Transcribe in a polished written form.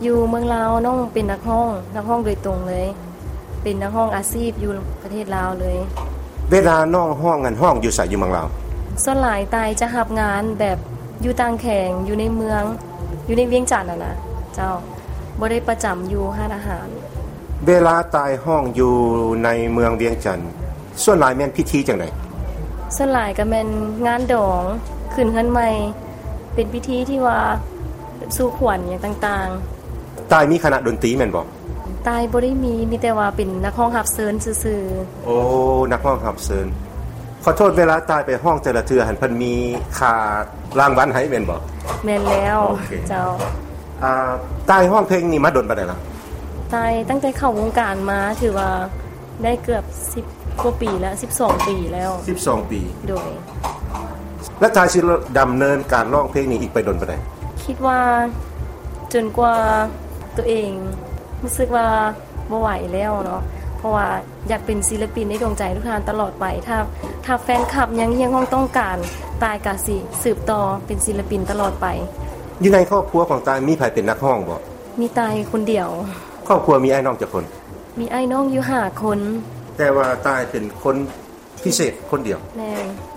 อยู่เมืองลาวน้องเป็นนักร้องโดยตรงเลยเป็นนักร้องอาชีพอยู่ประเทศลาวเลยเวลาน้องห้องกันห้องอยู่ไสอยู่เมืองลาวส่วนหลายตายจะรับงานแบบอยู่ต่างแข่งอยู่ในเมืองอยู่ในเวียงจันทน์นะเจ้าบ่ได้ประจำอยู่ร้านอาหารเวลาตายห้องอยู่ในเมืองเวียงจันทน์ส่วนหลายแม่นพิธีจังได๋ส่วนหลายก็แม่นงานดองขึ้นเฮือนใหม่เป็นพิธีที่ว่าสู่ขวัญอย่างต่างๆตายมีคณะดนตรีแม่นบ่ตายบ่ได้มีแต่ว่าเป็นนักร้องรับเชิญซื่อๆโอ้นักร้องรับเชิญขอโทษเวลาตายไปห้องแต่ละเทื่อหั่นเพิ่นมีค่ารางวัลให้แม่นบ่แม่นแล้วเจ้าตายห้องเพลงนี่มาดนปานใดล่ะตายตั้งแต่เข้าวงการมาถือว่าได้เกือบ10กว่าปีแล้ว12ปีแล้ว 12ปีโดยแล้วตายสิดำเนินการร้องเพลงนี้อีกไปดนปานใดคิดว่าจนกว่าตัวเองรู้สึกว่าบ่ไหวแล้วเนาะเพราะว่าอยากเป็นศิลปินในดวงใจทุกท่านตลอดไปถ้าแฟนคลับยังต้องการตายก็สิสืบต่อเป็นศิลปินตลอดไปอยู่ในครอบครัวของตายมีไผเป็นนักร้องบ่มีตายคนเดียวครอบครัวมีอ้ายน้องจักคนมีอ้ายน้องอยู่5คนแต่ว่าตายเป็นคนพิเศษคนเดียวแม่